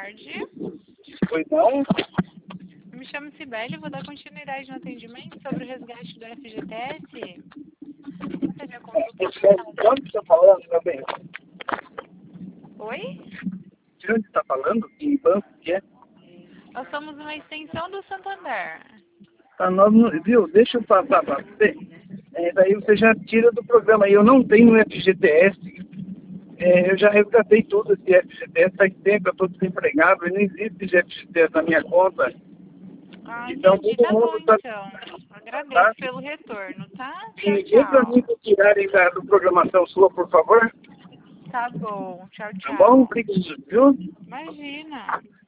tarde. Pois não? Me chamo Cibele e vou dar continuidade no atendimento sobre o resgate do FGTS. Você já consultou? De onde você está falando, meu bem? Oi? De onde você está falando? Que banco que é? Nós somos uma extensão do Santander. Tá, viu? Deixa eu passar para você. Daí você já tira do programa. Eu não tenho FGTS. Eu já resgatei tudo esse FGTS. Faz tempo, eu estou desempregado e não existe FGTS na minha conta. Ah, Então entendi. todo Tá bom, mundo está... então. Agradeço Tá? pelo retorno, tá? Tchau, E vê para mim tchau. tirarem do programação sua, por favor. Tá bom. Tchau, Tá bom? tchau. Obrigado, viu? Imagina.